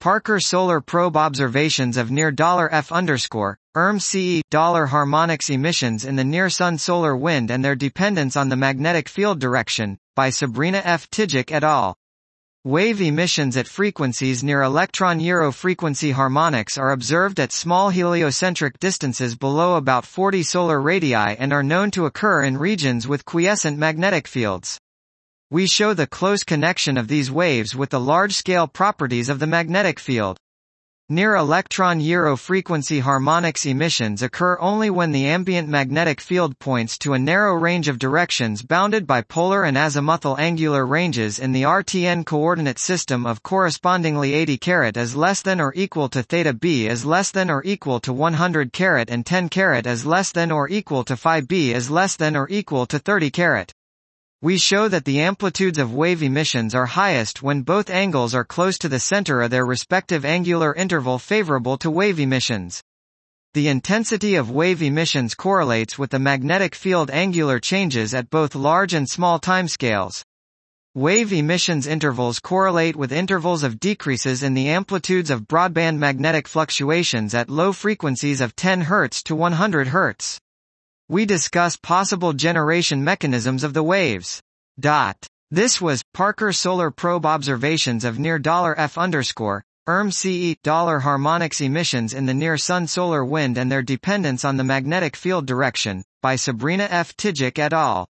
Parker Solar Probe observations of near $F_, harmonics emissions in the near-Sun solar wind and their dependence on the magnetic field direction, by Sabrina F. Tijik et al. Wave emissions at frequencies near electron-Euro frequency harmonics are observed at small heliocentric distances below about 40 solar radii and are known to occur in regions with quiescent magnetic fields. We show the close connection of these waves with the large-scale properties of the magnetic field. Near electron-Euro frequency harmonics emissions occur only when the ambient magnetic field points to a narrow range of directions bounded by polar and azimuthal angular ranges in the RTN coordinate system of correspondingly 80 as less than or equal to theta b is less than or equal to 100 and 10 is less than or equal to phi b is less than or equal to 30 . We show that the amplitudes of wave emissions are highest when both angles are close to the center of their respective angular interval favorable to wave emissions. The intensity of wave emissions correlates with the magnetic field angular changes at both large and small timescales. Wave emissions intervals correlate with intervals of decreases in the amplitudes of broadband magnetic fluctuations at low frequencies of 10 Hz to 100 Hz. We discuss possible generation mechanisms of the waves. This was Parker Solar Probe observations of near $F_, harmonics emissions in the near-Sun solar wind and their dependence on the magnetic field direction, by Sabrina F. Tijik et al.